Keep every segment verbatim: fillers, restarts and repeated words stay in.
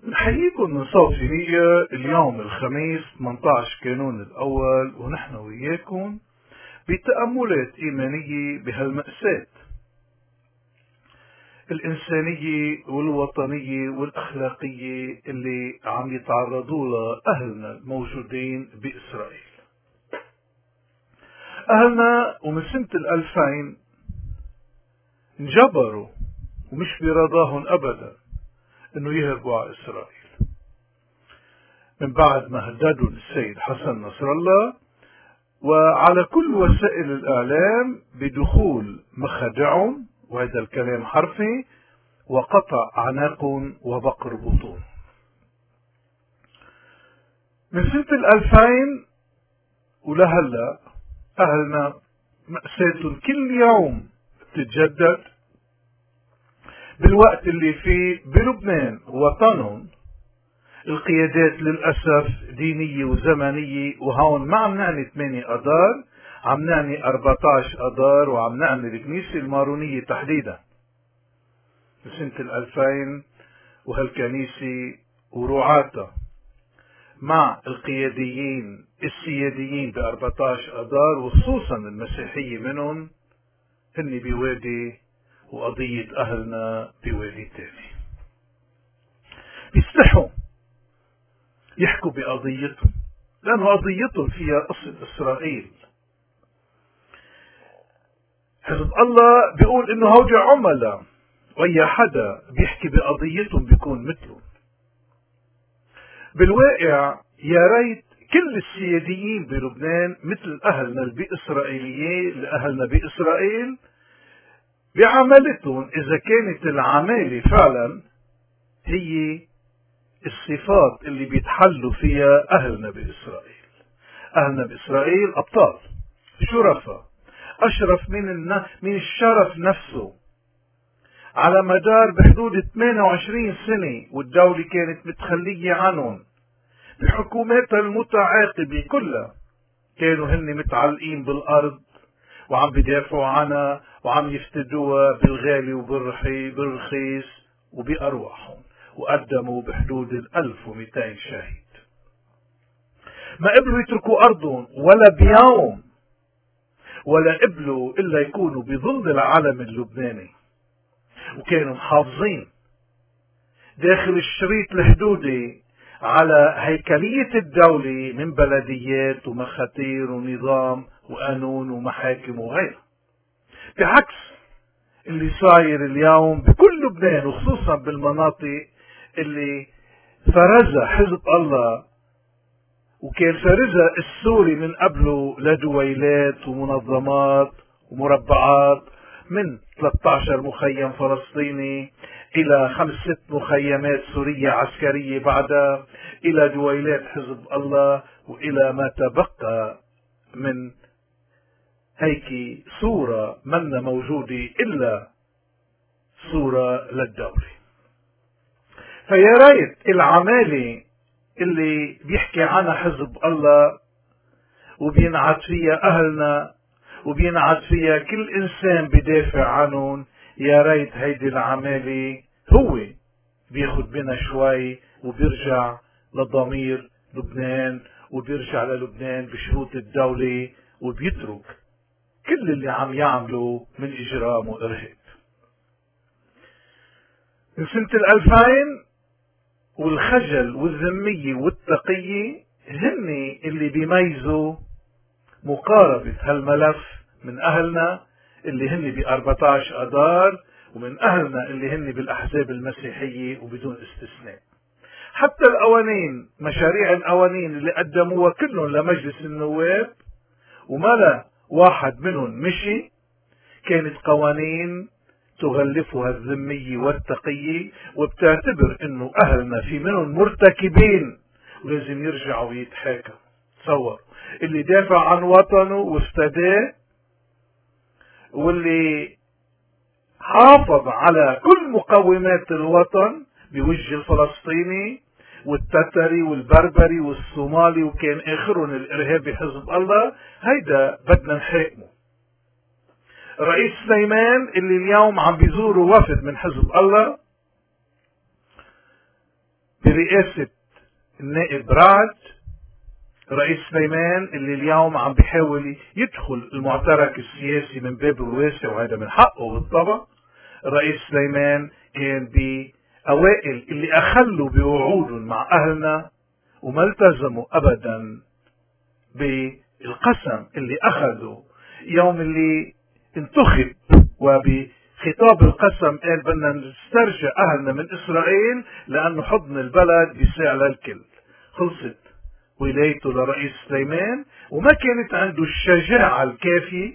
نحييكم من صوت نية اليوم الخميس ثمانية عشر كانون الأول، ونحن وياكم بتأملات إيمانية بهالمأساة الإنسانية والوطنية والأخلاقية اللي عم يتعرضوا لها أهلنا الموجودين بإسرائيل. أهلنا ومن سنة الألفين انجبروا ومش برضاهم أبدا انه يهربوا على إسرائيل من بعد ما هددوا السيد حسن نصر الله، وعلى كل وسائل الإعلام بدخول مخادعهم، وهذا الكلام حرفي، وقطع أعناقهم وبقر بطون. من سنة الألفين ولهلا أهلنا مأساة كل يوم تتجدد، بالوقت اللي فيه بلبنان وطنهم القيادات للأسف دينية وزمنية، وهون ما عم نعني ثمانية أذار، عم نعني أربعة عشر أذار، وعم نعني الكنيسة المارونية تحديدا بسنة الألفين وهالكنيسة ورعاتها مع القياديين السياديين بأربعة عشر أذار، وخصوصا المسيحية منهم، هن بوادي وقضية أهلنا بوادي تاني. بيستحوا يحكوا بقضيتهم لأنه قضيتهم فيها أصل إسرائيل. حزب الله بيقول إنه هوجع عملاء، وأي حدا بيحكي بقضيتهم بيكون مثلهم. بالواقع يا ريت كل السياديين بلبنان مثل أهلنا البإسرائيليين لأهلنا بإسرائيل بعملتهم، إذا كانت العمالة فعلا هي الصفات اللي بيتحلوا فيها أهلنا بإسرائيل. أهلنا بإسرائيل أبطال شرفاء، أشرف من الن... من الشرف نفسه. على مدار بحدود ثمانية وعشرين سنة والدولة كانت متخلية عنهم بحكوماتها المتعاقبة كلها، كانوا هن متعلقين بالأرض وعم بدافعوا عنها وعم يفتدوها بالغالي وبالرخيص وبأرواحهم، وقدموا بحدود الألف ومئتين شهيد. ما قبلوا يتركوا أرضهم ولا بيوم، ولا قبلوا إلا يكونوا بظل العلم اللبناني، وكانوا محافظين داخل الشريط الحدودي على هيكلية الدولة من بلديات ومخاتير ونظام وقانون ومحاكم وغيرها، بعكس اللي صاير اليوم بكل لبنان، وخصوصا بالمناطق اللي فرزها حزب الله، وكان فرزها السوري من قبله لدويلات ومنظمات ومربعات، من ثلاثة عشر مخيم فلسطيني إلى خمس ست مخيمات سورية عسكرية بعدها، إلى دويلات حزب الله، وإلى ما تبقى من هيك صورة منا موجودة إلا صورة للدولة. فيا ريت العمالة اللي بيحكي عنها حزب الله وبينعت فيها أهلنا وبينعت فيها كل إنسان بدافع عنهم، يا ريت هيدي العمالة هو بياخد بنا شوي وبيرجع لضمير لبنان، وبيرجع للبنان بشروط الدولة، وبيترك كل اللي عم يعملوا من إجرام وإرهاب. من سنة الألفين والخجل والذمية والتقية هن اللي بيميزوا مقاربة هالملف من أهلنا اللي هن بأربعة عشر أذار، ومن أهلنا اللي هن بالأحزاب المسيحية وبدون استثناء. حتى القوانين، مشاريع القوانين اللي قدموها كلهم لمجلس النواب وما لا واحد منهم مشي، كانت قوانين تغلفها الذمية والتقية، وبتعتبر انه اهلنا في منهم مرتكبين ولازم يرجعوا يتحاكموا. تصور اللي دافع عن وطنه وافتداه، واللي حافظ على كل مقومات الوطن بوجه الفلسطيني والتتري والبربري والصومالي، وكان اخرهم الارهابي حزب الله، هيدا بدنا نحاكمه. رئيس سليمان اللي اليوم عم بيزوروا وفد من حزب الله برئاسة النائب رعد رئيس سليمان، اللي اليوم عم بيحاول يدخل المعترك السياسي من بابه الواسع، وهذا من حقه بالطبع. الرئيس سليمان كان بأوائل اللي أخلوا بوعودهم مع أهلنا وما التزموا أبدا بالقسم اللي أخذوا يوم اللي انتخب، وبخطاب القسم قال بدنا نسترجع أهلنا من إسرائيل لأنه حضن البلد بيساع للكل. خلصت ولايته لرئيس سليمان، وما كانت عنده الشجاعة الكافية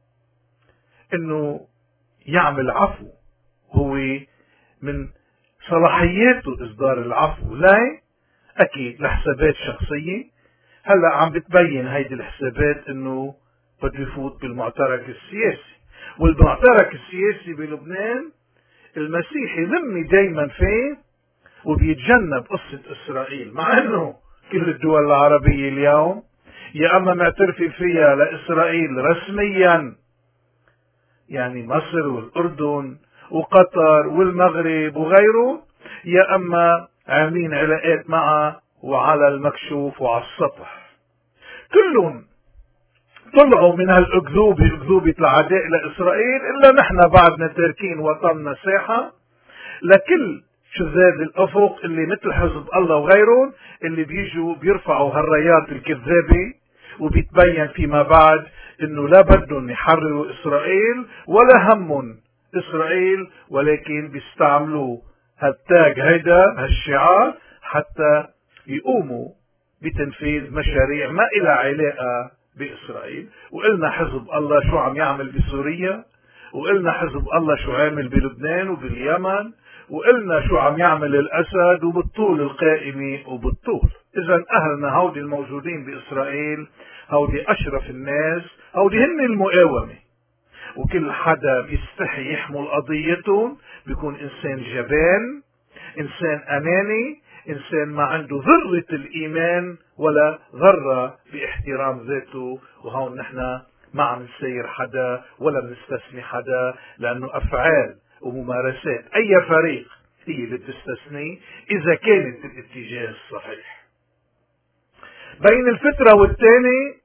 انه يعمل عفو. هو من صلاحياته اصدار العفو، لا اكيد لحسابات شخصية. هلا عم بتبين هيدي الحسابات انه بده يفوت بالمعترك السياسي، والمعترك السياسي بلبنان المسيحي ذمي دايما فيه وبيتجنب قصة اسرائيل، مع انه كل الدول العربية اليوم يا اما معترفة فيها لاسرائيل رسميا، يعني مصر والاردن وقطر والمغرب وغيره، يا اما عاملين علاقات معها وعلى المكشوف وعلى السطح. كلهم طلعوا من هالاكذوبة، اكذوبة العداء لاسرائيل، الا نحن بعدنا تاركين وطننا ساحة لكل شذاذ الافق اللي مثل حزب الله وغيرهم اللي بيجوا بيرفعوا هالرايات الكذابة، وبيتبين فيما بعد انه لا بدهم يحرروا اسرائيل ولا همهم اسرائيل، ولكن بيستعملوا هالتاج هيدا هالشعار حتى يقوموا بتنفيذ مشاريع ما إلها علاقة بإسرائيل. وقلنا حزب الله شو عم يعمل بسوريا، وقلنا حزب الله شو عامل بلبنان وباليمن، وقلنا شو عم يعمل الأسد وبالطول القائمة وبالطول. إذا أهلنا هودي الموجودين بإسرائيل هودي أشرف الناس، هودي هن المقاومة، وكل حدا بيستحي يحمل قضيتهم بيكون إنسان جبان، إنسان أناني، إنسان ما عنده ذرة الإيمان ولا ذرة باحترام ذاته. وهون نحن ما عم نسير حدا ولا بنستثني حدا، لأنه أفعال وممارسات أي فريق هي اللي بتستثني إذا كانت الاتجاه الصحيح. بين الفترة والتاني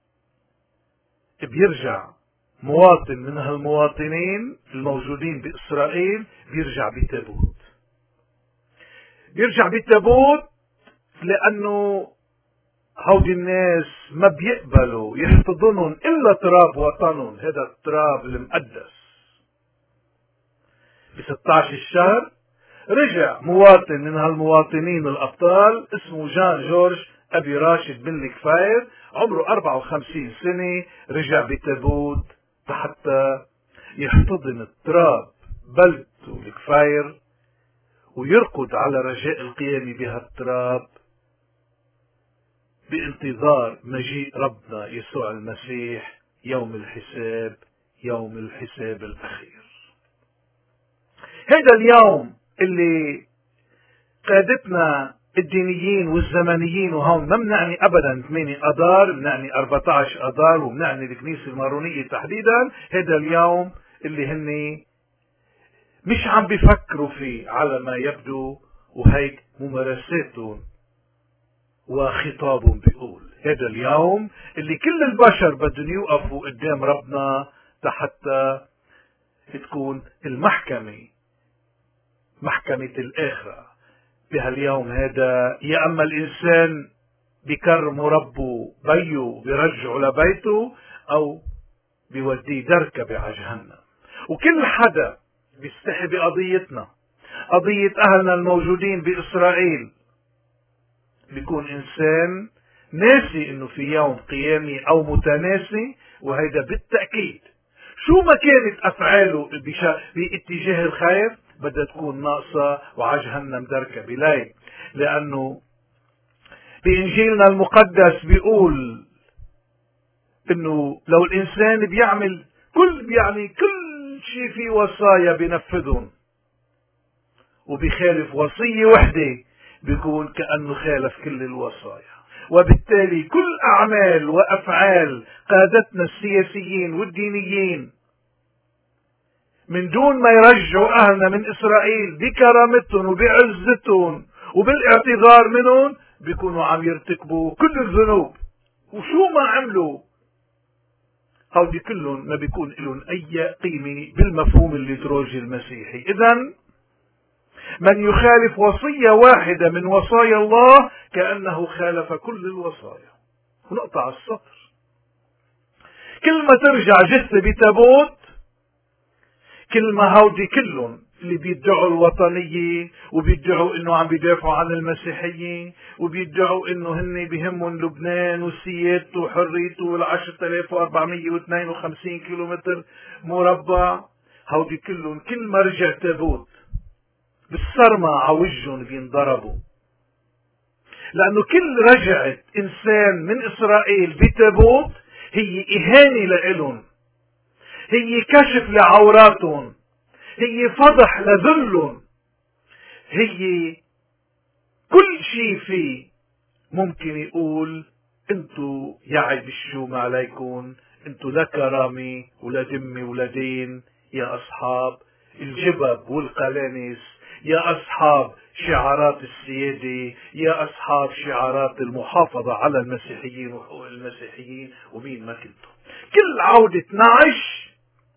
بيرجع مواطن من هالمواطنين الموجودين بإسرائيل بيرجع بتابوت، بيرجع بتابوت لأنه هودي الناس ما بيقبلوا يحتضنهم إلا تراب وطنهم، هذا التراب المقدس. ب ستة عشر الشهر رجع مواطن من هالمواطنين الأبطال اسمه جان جورج أبي راشد بن الكفاير، عمره أربعة وخمسين سنة، رجع بتابوت حتى يحتضن التراب بلدته الكفاير ويرقد على رجاء القيام بهالتراب بانتظار مجيء ربنا يسوع المسيح يوم الحساب، يوم الحساب الأخير. هذا اليوم اللي قادتنا الدينيين والزمنيين، وهون ما بنعني ابدا ثمانية اذار، بنعني أربعة عشر اذار، وبنعني الكنيسة المارونية تحديدا، هذا اليوم اللي هن مش عم بيفكروا فيه على ما يبدو، وهيك ممارساتهم وخطابهم بيقول هذا اليوم اللي كل البشر بدهم يوقفوا قدام ربنا حتى تكون المحكمة محكمة الآخرة. بهاليوم هذا يا أما الإنسان بكرمه ربه بيه بيرجعه لبيته، أو بيوديه دركة على جهنم. وكل حدا بيستحي بقضيتنا، قضية أهلنا الموجودين بإسرائيل، بيكون إنسان ناسي إنه في يوم قيامي أو متناسي، وهيدا بالتأكيد شو ما كانت أفعاله باتجاه الخير بدها تكون ناقصة وعلى جهنم دركة بلاي. لأنه بإنجيلنا المقدس بيقول إنه لو الإنسان بيعمل كل يعني كل شيء في وصايا بينفذهم، وبيخالف وصية وحدة بيكون كأنه خالف كل الوصايا. وبالتالي كل أعمال وأفعال قادتنا السياسيين والدينيين من دون ما يرجعوا أهلنا من إسرائيل بكرامتهم وبعزتهم وبالاعتذار منهم بيكونوا عم يرتكبوا كل الذنوب، وشو ما عملوا هودي كلهم ما بيكون لهم اي قيمة بالمفهوم الليتورجي المسيحي. اذن من يخالف وصية واحدة من وصايا الله كأنه خالف كل الوصايا. ونقطع السطر. كل ما ترجع جثة بتابوت، كل ما هودي كلهم اللي بيدعوا الوطنية وبيدعوا انه عم بيدافعوا عن المسيحيين وبيدعوا انه هن بهمهم لبنان وسيادته وحريته والعشرة آلاف واربعمية واثنين وخمسين كيلومتر مربع، هودي كلهم كل ما رجع تابوت بالصرمة عوجهم بينضربوا، لأنه كل رجعة إنسان من إسرائيل بتابوت هي إهانة لإلهم، هي كشف لعوراتهم، هي فضح لذلهم، هي كل شيء فيه ممكن يقول انتو يا عيب الشوم عليكم، انتو لا كرامة ولا دمة ولا دين يا أصحاب الجبب والقلانس، يا أصحاب شعارات السيادة، يا أصحاب شعارات المحافظة على المسيحيين وحقوق المسيحيين، ومين ما كنتم. كل عودة نعش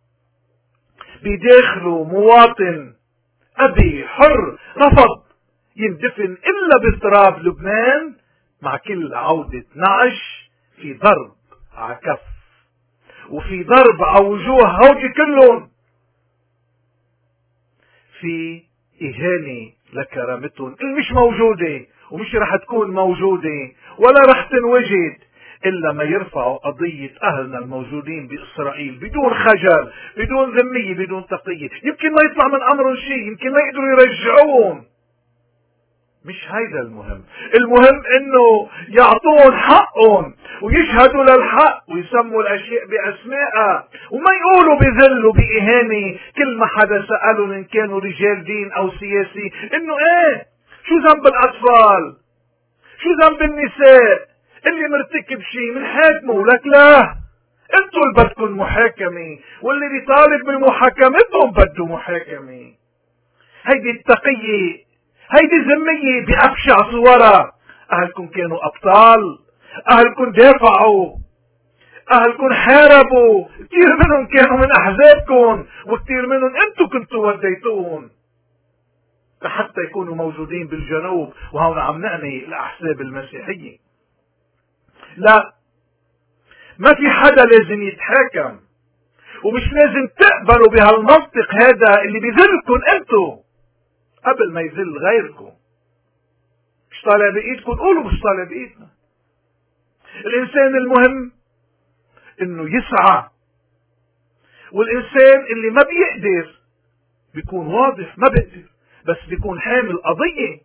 بداخله مواطن أبي حر رفض يندفن إلا بتراب لبنان، مع كل عودة نعش في ضرب عكف وفي ضرب على وجوه هودي كلهم، في إهانة لكرامتهم اللي مش موجودة ومش رح تكون موجودة ولا رح تنوجد إلا ما يرفعوا قضية أهلنا الموجودين بإسرائيل بدون خجل، بدون ذمية، بدون تقية. يمكن ما يطلع من أمرهم شيء، يمكن ما يقدروا يرجعوهم، مش هيدا المهم. المهم إنه يعطون حقهم ويشهدوا للحق ويسموا الأشياء بأسمائها، وما يقولوا بذل وبإهانة كل ما حدا سألهم إن كانوا رجال دين أو سياسي إنه إيه شو ذنب الأطفال، شو ذنب النساء، اللي مرتكب شيء من حاكمه. لك لا، انتوا اللي بدكم محاكمة، واللي بيطالب بمحاكمتهم بده محاكمة. هيدي التقية، هيدي الذمية بأبشع صورها. أهلكم كانوا أبطال، أهلكم دافعوا، أهلكم حاربوا، كثير منهم كانوا من أحزابكم وكثير منهم انتوا كنتوا وديتوهم لحتى يكونوا موجودين بالجنوب. وهون عم نعني الأحزاب المسيحية. لا، ما في حدا لازم يتحاكم، ومش لازم تقبلوا بهالمنطق هذا اللي بيذلكم انتو قبل ما يذل غيركم. مش طالع بايدكم قولوا مش طالع بايدنا. الانسان المهم انه يسعى، والانسان اللي ما بيقدر بيكون واضح ما بقدر، بس بيكون حامل قضية.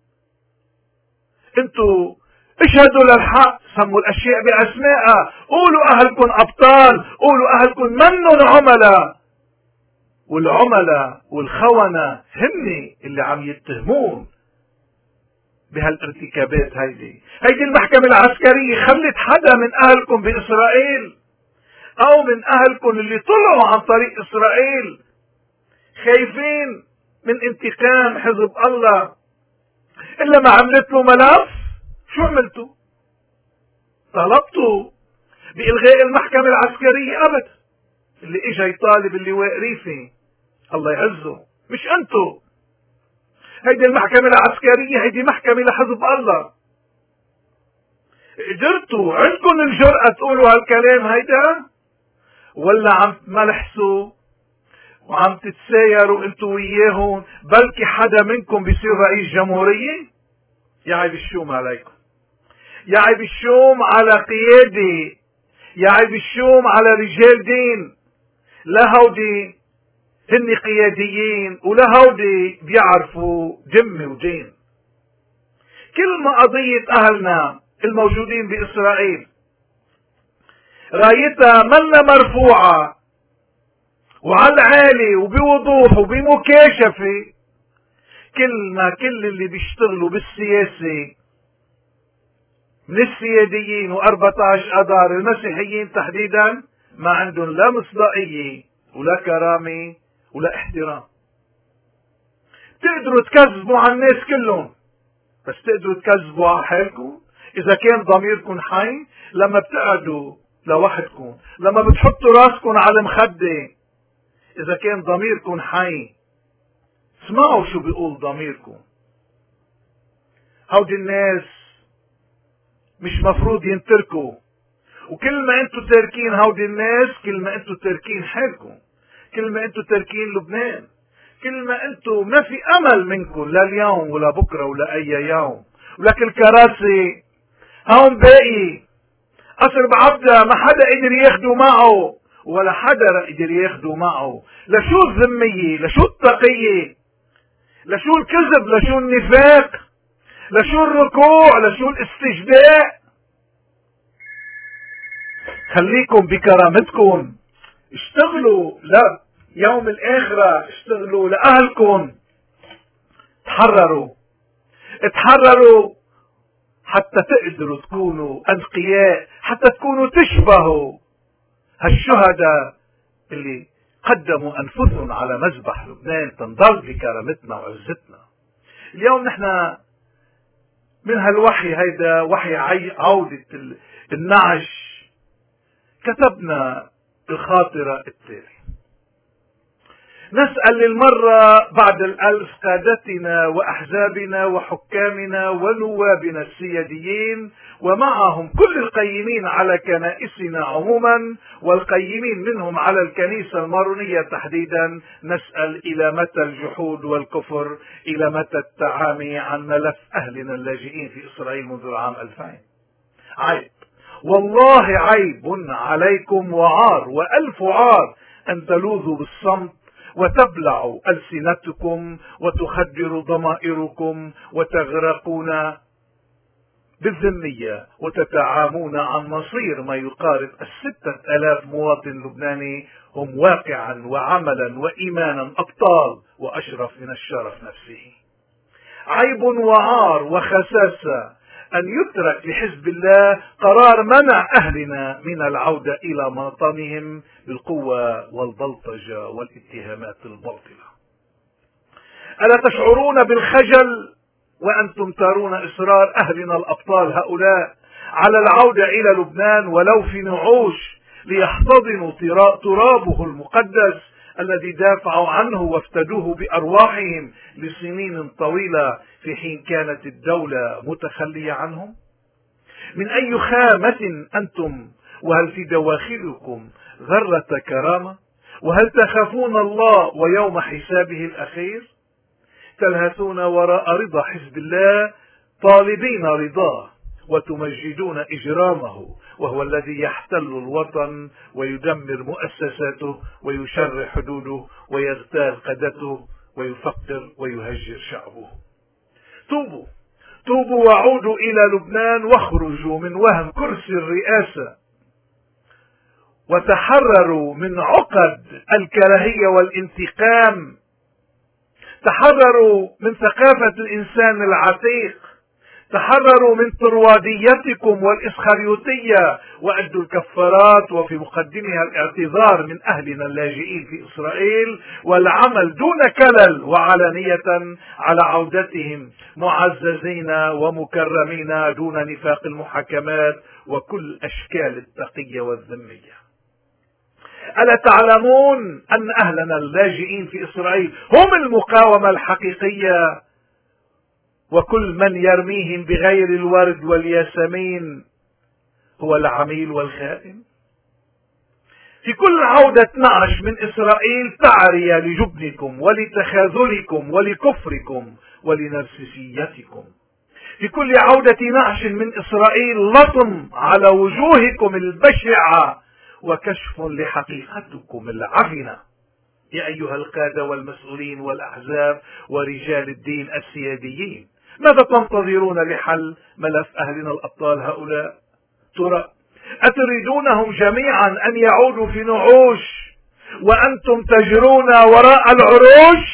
انتو اشهدوا للحق، سموا الاشياء باسمائها، قولوا اهلكم ابطال، قولوا اهلكم منن عملاء. والعملاء والخونة هن اللي عم يتهمون بهالارتكابات هيدي. هيدي المحكمة العسكرية خلت حدا من اهلكم باسرائيل او من اهلكم اللي طلعوا عن طريق اسرائيل خايفين من انتقام حزب الله الا ما عملت له ملف؟ شو عملتوا؟ طلبتوا بإلغاء المحكمة العسكرية؟ أبدا. اللي إجا يطالب اللواء ريفي الله يعزه مش أنتوا. هيدي المحكمة العسكرية هيدي محكمة لحزب الله. قدرتوا عندكم الجرأة تقولوا هالكلام هيدا؟ ولا عم تملحسوا وعم تتسايروا انتوا وياهم بلكي حدا منكم بيصير رئيس جمهورية؟ يا عيب الشوم عليكم، يا عيب الشوم على قيادة، يا عيب الشوم على رجال دين. لا هودي هن قياديين ولا هودي بيعرفوا دم ودين. كل ما قضية أهلنا الموجودين بإسرائيل رايتها منا مرفوعة وعلى العالي وبوضوح وبمكاشفة، كل ما كل اللي بيشتغلوا بالسياسة من السياديين وأربعة عشر أدار المسيحيين تحديدا ما عندهم لا مصداقية ولا كرامة ولا احترام. تقدروا تكذبوا على الناس كلهم بس تقدروا تكذبوا على حالكم؟ إذا كان ضميركم حي، لما بتقعدوا لوحدكم، لما بتحطوا راسكم على المخدة، إذا كان ضميركم حي اسمعوا شو بيقول ضميركم. هودي الناس مش مفروض ينتركوا، وكل ما انتوا تاركين هودي الناس كل ما انتوا تاركين حالكم، كل ما انتوا تاركين لبنان، كل ما انتوا ما في امل منكم لا اليوم ولا بكره ولا اي يوم. ولك الكراسي هون باقي قصر بعبدة ما حدا قدر ياخده معه، ولا حدا قدر ياخده معه. لشو الذمية؟ لشو التقية؟ لشو الكذب؟ لشو النفاق؟ لشو الركوع؟ لشو الاستجداء؟ خليكم بكرامتكم، اشتغلوا لا يوم الآخرة، اشتغلوا لأهلكم، تحرروا اتحرروا حتى تقدروا تكونوا أنقياء، حتى تكونوا تشبهوا هالشهداء اللي قدموا أنفسهم على مذبح لبنان تنضل بكرامتنا وعزتنا. اليوم نحن من هالوحي هيدا وحي عودة النعش كتبنا الخاطرة التالية: نسأل للمرة بعد الألف قادتنا وأحزابنا وحكامنا ونوابنا السياديين، ومعهم كل القيمين على كنائسنا عموما والقيمين منهم على الكنيسة المارونية تحديدا، نسأل إلى متى الجحود والكفر؟ إلى متى التعامي عن ملف أهلنا اللاجئين في إسرائيل منذ العام ألفين؟ عيب، والله عيب عليكم وعار وألف عار أن تلوذوا بالصمت وتبلعوا ألسنتكم وتخدروا ضمائركم وتغرقون بالذمية وتتعامون عن مصير ما يقارب الستة آلاف مواطن لبناني هم واقعا وعملا وإيمانا أبطال وأشرف من الشرف نفسه. عيب وعار وخساسة أن يترك لحزب الله قرار منع أهلنا من العودة إلى موطنهم بالقوة والبلطجة والاتهامات الباطلة. ألا تشعرون بالخجل وأنتم ترون إصرار أهلنا الأبطال هؤلاء على العودة إلى لبنان ولو في نعوش ليحتضنوا ترابه المقدس الذي دافعوا عنه وافتدوه بأرواحهم لسنين طويلة في حين كانت الدولة متخلية عنهم؟ من أي خامة أنتم؟ وهل في دواخلكم ذرة كرامة؟ وهل تخافون الله ويوم حسابه الأخير؟ تلهثون وراء رضا حزب الله طالبين رضاه وتمجدون إجرامه، وهو الذي يحتل الوطن ويدمر مؤسساته ويشرع حدوده ويغتال قادته ويفقر ويهجر شعبه. توبوا توبوا وعودوا إلى لبنان واخرجوا من وهم كرسي الرئاسة وتحرروا من عقد الكراهية والانتقام. تحرروا من ثقافة الإنسان العتيق، تحرروا من طرواديتكم والإسخريوطية وأدوا الكفارات وفي مقدمها الاعتذار من أهلنا اللاجئين في إسرائيل والعمل دون كلل وعلانية على عودتهم معززين ومكرمين دون نفاق المحاكمات وكل أشكال التقية والذمية. ألا تعلمون أن أهلنا اللاجئين في إسرائيل هم المقاومة الحقيقية، وكل من يرميهم بغير الورد والياسمين هو العميل والخائن؟ في كل عودة نعش من إسرائيل تعري لجبنكم ولتخاذلكم ولكفركم ولنرسسيتكم. في كل عودة نعش من إسرائيل لطم على وجوهكم البشعة وكشف لحقيقتكم العفنة. يا أيها القادة والمسؤولين والأحزاب ورجال الدين السياديين، ماذا تنتظرون لحل ملف أهلنا الأبطال هؤلاء؟ ترى أتريدونهم جميعا أن يعودوا في نعوش وأنتم تجرون وراء العروش؟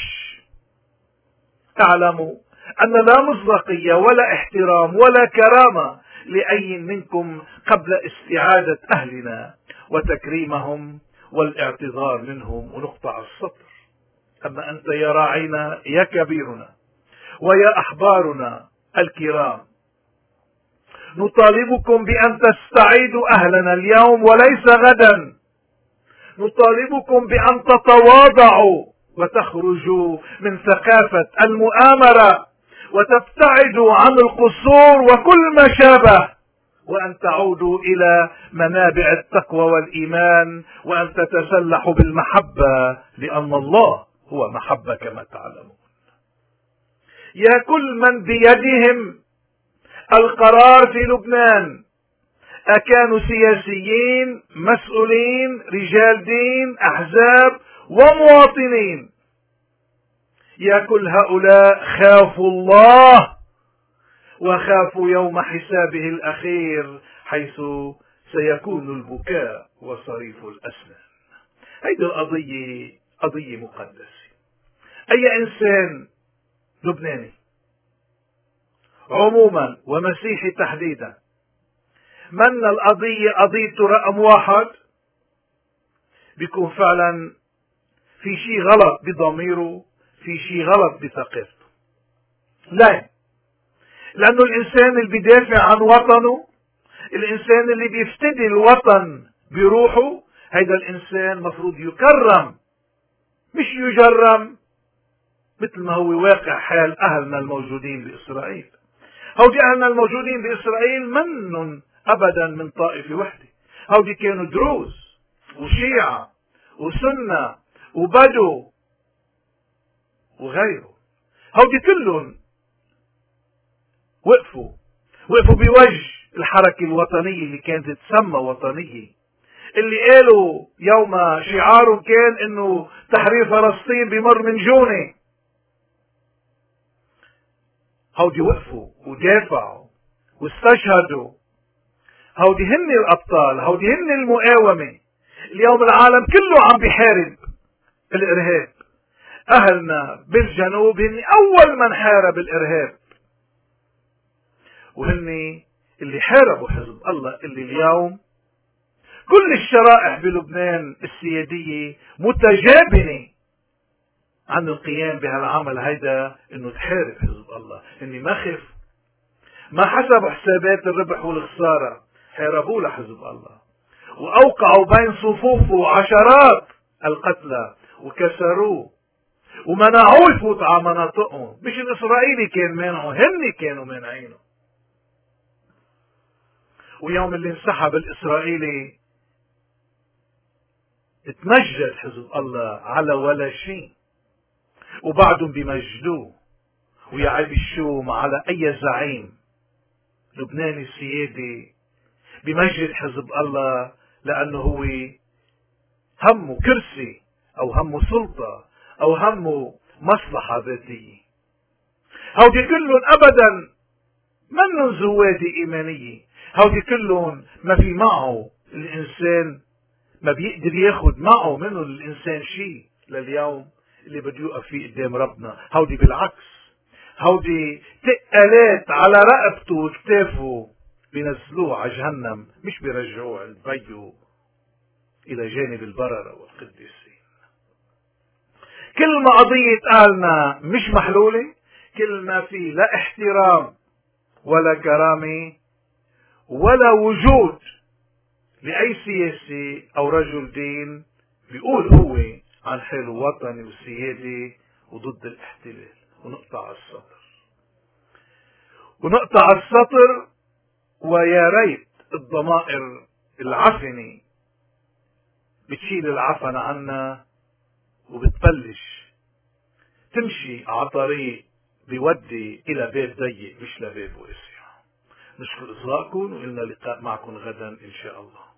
اعلموا أن لا مصداقية ولا احترام ولا كرامة لأي منكم قبل استعادة أهلنا وتكريمهم والاعتذار منهم ونقطع السطر. أما أنت يا راعينا يا كبيرنا ويا أحبارنا الكرام، نطالبكم بأن تستعيدوا أهلنا اليوم وليس غدا. نطالبكم بأن تتواضعوا وتخرجوا من ثقافة المؤامرة وتبتعدوا عن القصور وكل ما شابه، وأن تعودوا إلى منابع التقوى والإيمان، وأن تتسلحوا بالمحبة، لأن الله هو محبة كما تعلمون. يا كل من بيدهم القرار في لبنان، أكانوا سياسيين، مسؤولين، رجال دين، أحزاب ومواطنين، يا كل هؤلاء خافوا الله وخافوا يوم حسابه الأخير، حيث سيكون البكاء وصريف الأسنان. هذه القضية قضية مقدسة. أي إنسان لبناني عموما ومسيحي تحديدا من القضية قضيته رقم واحد، بيكون فعلا في شيء غلط بضميره، في شيء غلط بثقافته. لا، لأنه الإنسان اللي بيدافع عن وطنه، الإنسان اللي بيفتدي الوطن بروحه، هيدا الإنسان مفروض يكرم مش يجرم، مثل ما هو واقع حال أهلنا الموجودين بإسرائيل. هودي أهلنا الموجودين بإسرائيل منن أبدا من طائفة وحدة، هودي كانوا دروز وشيعة وسنة وبدو وغيره، هودي كلهم وقفوا وقفوا بوجه الحركة الوطنية اللي كانت تسمى وطنية، اللي قالوا يوم شعارهم كان انه تحرير فلسطين بمر من جونة. هودي وقفوا ودافعوا واستشهدوا، هودي هن الأبطال، هودي هن المقاومة. اليوم العالم كله عم بيحارب الإرهاب، أهلنا بالجنوب هن أول من حارب الإرهاب، وهن اللي حاربوا حزب الله، اللي اليوم كل الشرائح بلبنان السيادية متجابنة عن القيام بهالعمل هيدا، انه تحارب حزب الله. اني ما خف، ما حسبوا حسابات الربح والخسارة، حاربوا لحزب الله واوقعوا بين صفوفه عشرات القتلى وكسروه ومنعوه يفوت على مناطقهم. مش الاسرائيلي كان مانعه، هن كانوا مانعينه. ويوم اللي انسحب الاسرائيلي اتمجد حزب الله على ولا شيء، وبعدهم بمجدوه ويعيب الشوم على اي زعيم لبناني سيادي بمجد حزب الله، لانه هو همه كرسي او همه سلطة او همه مصلحة ذاتية. هودي كلهم ابدا منن زوادي ايمانية، هودي كلهم ما في معه الانسان، ما بيقدر ياخد معه منه الانسان شيء لليوم اللي بده يوقف فيه قدام ربنا. هودي بالعكس، هودي تقالات على رقبته وكتافه بينزلوه على جهنم، مش بيرجعوه عند بيه الى جانب البررة والقديسين. كل ما قضية أهلنا مش محلولة، كل ما في لا احترام ولا كرامة ولا وجود لأي سياسي أو رجل دين بيقول هو عن حاله وطني وسيادي وضد الاحتلال. ونقطع السطر ونقطع السطر ويا ريت الضمائر العفنة بتشيل العفن عنا وبتبلش تمشي على طريق بيودي إلى باب ضيق مش لباب واسع. نشكر إصغائكم وإلنا لقاء معكم غدا إن شاء الله.